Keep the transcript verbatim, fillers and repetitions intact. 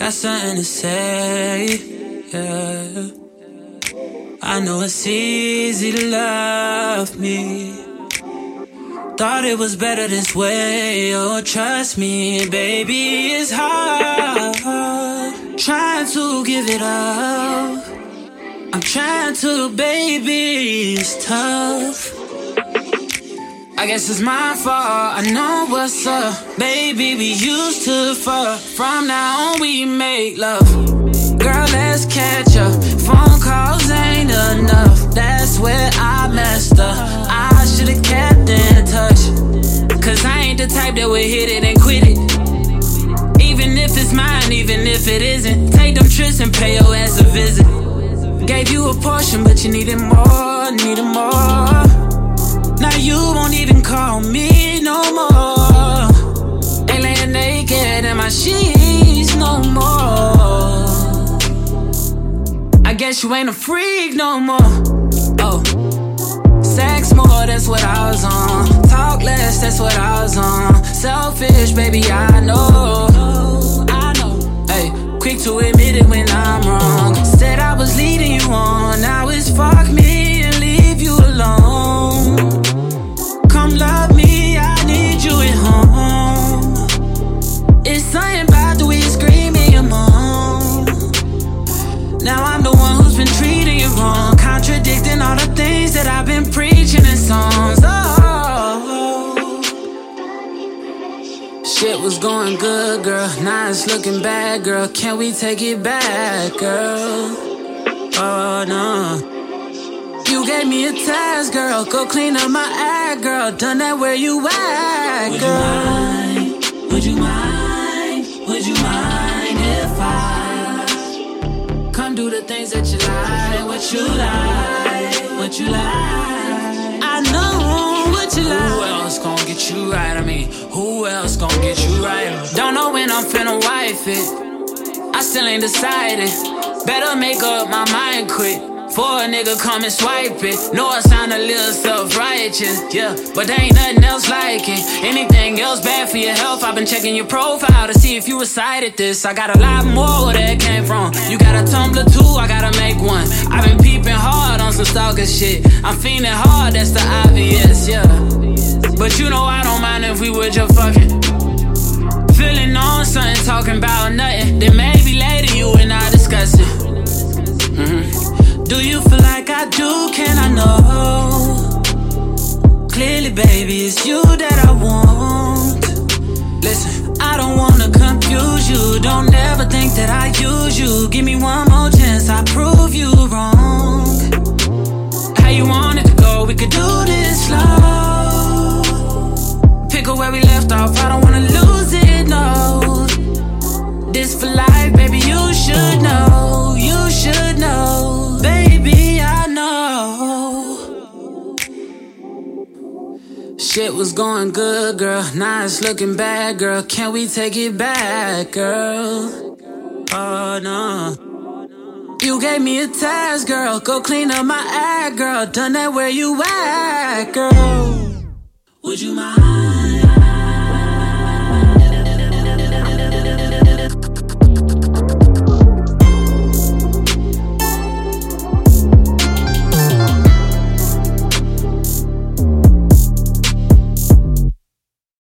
got something to say, yeah. I know it's easy to love me. Thought it was better this way, oh trust me, baby, it's hard. Trying to give it up, I'm trying to, baby, it's tough. I guess it's my fault, I know what's up. Baby, we used to fuck, from now on we make love. Girl, let's catch up, phone calls ain't enough. That's where I messed up, I should've kept in touch. Cause I ain't the type that would hit it and quit it. Even if it's mine, even if it isn't. Take them trips and pay your ass a visit. Gave you a portion, but you needed more, needed more. Now you won't even call me no more. Ain't laying naked in my sheets no more. I guess you ain't a freak no more. Oh, sex more, that's what I was on. Talk less, that's what I was on. Selfish, baby, I know. I know. Hey, quick to admit it when I'm wrong. Said I was leading you on. Now it's fuck me and leave you alone. Come love me, I need you at home. It's something about the way you scream in your mom. Now I'm the one who's been treating you wrong, contradicting all the things that I've been preaching in songs. Oh, shit was going good, girl. Now it's looking bad, girl. Can we take it back, girl? Oh, no. You gave me a task, girl. Go clean up my act, girl. Done that where you at, girl. Would you mind? Would you mind? Would you mind if I come do the things that you like? What you like? What you like? I know what you like. Who else gon' get you right? I mean, who else gon' get you right? Don't know when I'm finna wife it. I still ain't decided. Better make up my mind quick. For a nigga come and swipe it. Know I sound a little self-righteous, yeah, but there ain't nothing else like it. Anything else bad for your health? I've been checking your profile to see if you recited this. I got a lot more where that came from. You got a Tumblr too, I gotta make one. I've been peeping hard on some stalker shit. I'm fiending hard, that's the obvious, yeah. But you know I don't mind if we were just fucking. Feeling on something, talking about nothing. Then maybe later you and I discuss it. Mm-hmm. Do you feel like I do? Can I know? Clearly, baby, it's you that I want. Listen, I don't wanna confuse you. Don't ever think that I use you. Give me one more chance, I prove you wrong. How you want it to go? We could do this slow. Pick up where we left off, I don't wanna lose it, no. This for life, baby, you should know. You should know, baby, I know. Shit was going good, girl. Now it's looking bad, girl. Can we take it back, girl? Oh, no. You gave me a task, girl. Go clean up my act, girl. Done that where you at, girl. Would you mind?